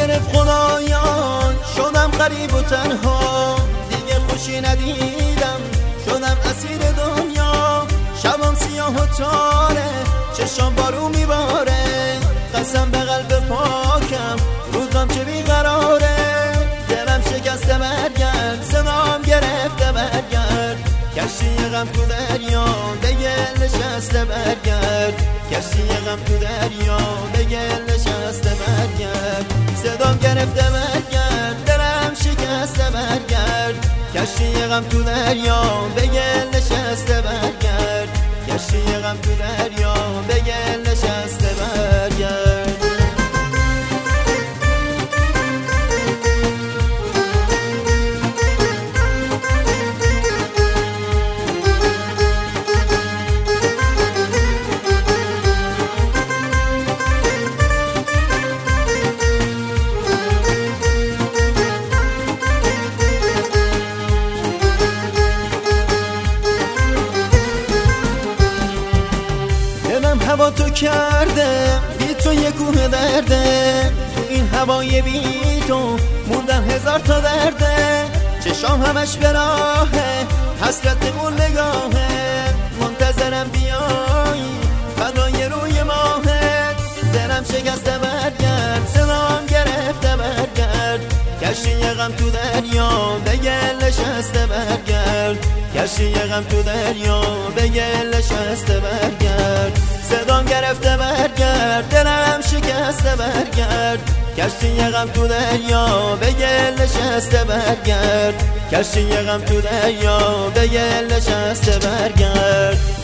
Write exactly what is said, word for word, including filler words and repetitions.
گرفت خدایان، شدم غریب و تنها، دیگه خوشی ندیدم، شدم اسیر دنیا. شبم سیاه و تاره، چشام بارو میباره، قسم به قلب پاکم روزم چه بیقراره. دلم شکسته برگرد، صدام گرفته برگرد، کشتی غم تو دریا به گل نشسته برگرد، کشتی غم تو دریا به گل نشسته برگرد. صدام گرفته برگرد، دلم شکسته برگرد، کشتی غم تو دریا به گل نشسته برگرد، کشتی غم تو دریا به گل نشسته برگرد. هوا تو کرده بی تو یه کوه درده، تو این هوای بی تو موندن هزار تا درده. چشام همش به راهه، حسرت اون نگاهه، منتظرم بیایی فدای روی ماهه. دلم شکسته برگرد، صدام گرفته برگرد، کشتی غم تو دریا به گل نشسته برگرد، کشتی غم تو دریا به گل نشسته برگرد. صدام گرفته برگرد، دلم شکسته برگرد، کشتی غم تو دریا به گل نشسته برگرد، کشتی غم تو دریا به گل نشسته برگرد.